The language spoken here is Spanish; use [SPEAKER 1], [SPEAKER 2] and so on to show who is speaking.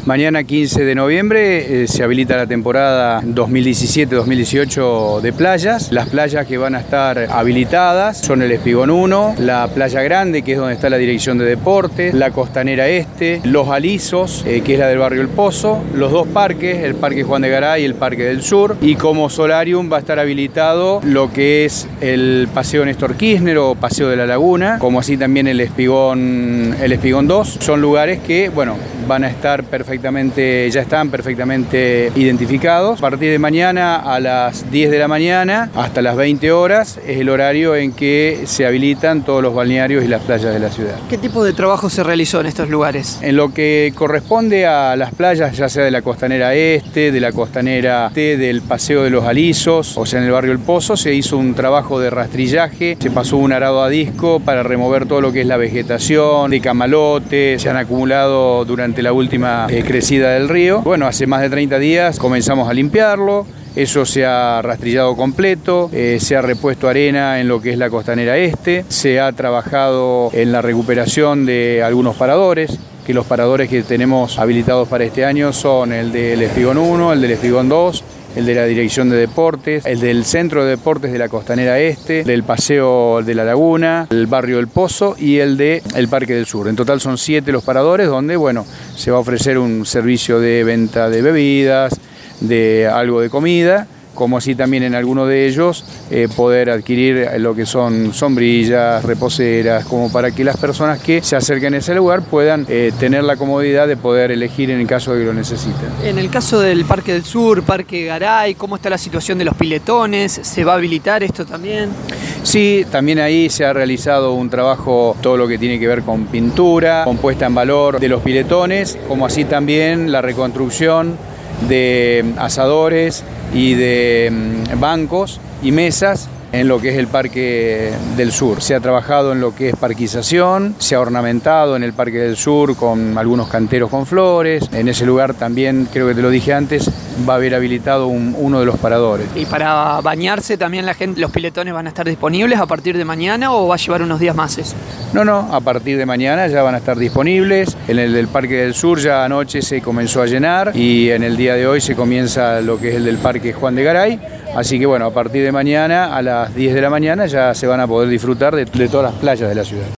[SPEAKER 1] Mañana 15 de noviembre se habilita la temporada 2017-2018 de playas. Las playas que van a estar habilitadas son el Espigón 1, la Playa Grande, que es donde está la Dirección de Deportes, la Costanera Este, Los Alisos, que es la del barrio El Pozo, los dos parques, el Parque Juan de Garay y el Parque del Sur, y como solarium va a estar habilitado lo que es el Paseo Néstor Kirchner o Paseo de la Laguna, como así también el Espigón 2. Son lugares que, bueno, van a estar ya están perfectamente identificados. A partir de mañana a las 10 de la mañana hasta las 20 horas es el horario en que se habilitan todos los balnearios y las playas de la ciudad.
[SPEAKER 2] ¿Qué tipo de trabajo se realizó en estos lugares?
[SPEAKER 1] En lo que corresponde a las playas, ya sea de la Costanera Este, de la Costanera Este, del Paseo de los Alisos, o sea en el barrio El Pozo, se hizo un trabajo de rastrillaje, se pasó un arado a disco para remover todo lo que es la vegetación, de camalotes, se han acumulado durante la última crecida del río. Bueno, hace más de 30 días comenzamos a limpiarlo. Eso se ha rastrillado completo, se ha repuesto arena en lo que es la Costanera Este, se ha trabajado en la recuperación de algunos paradores, que los paradores que tenemos habilitados para este año son el del Espigón 1, el del Espigón 2, el de la Dirección de Deportes, el del Centro de Deportes de la Costanera Este, del Paseo de la Laguna, el barrio El Pozo y el del Parque del Sur. En total son 7 los paradores donde, bueno, se va a ofrecer un servicio de venta de bebidas, de algo de comida, como así también en alguno de ellos poder adquirir lo que son sombrillas, reposeras, como para que las personas que se acerquen a ese lugar puedan tener la comodidad de poder elegir en el caso de que lo necesiten.
[SPEAKER 2] En el caso del Parque del Sur, Parque Garay, ¿cómo está la situación de los piletones? ¿Se va a habilitar esto también?
[SPEAKER 1] Sí, también ahí se ha realizado un trabajo, todo lo que tiene que ver con pintura, con puesta en valor de los piletones, como así también la reconstrucción de asadores y de bancos y mesas en lo que es el Parque del Sur. Se ha trabajado en lo que es parquización, se ha ornamentado en el Parque del Sur con algunos canteros con flores. En ese lugar también, creo que te lo dije antes, va a haber habilitado uno de los paradores.
[SPEAKER 2] ¿Y para bañarse también los piletones van a estar disponibles a partir de mañana o va a llevar unos días más eso?
[SPEAKER 1] No, a partir de mañana ya van a estar disponibles. En el del Parque del Sur ya anoche se comenzó a llenar y en el día de hoy se comienza lo que es el del Parque Juan de Garay. Así que bueno, a partir de mañana a las 10 de la mañana ya se van a poder disfrutar de todas las playas de la ciudad.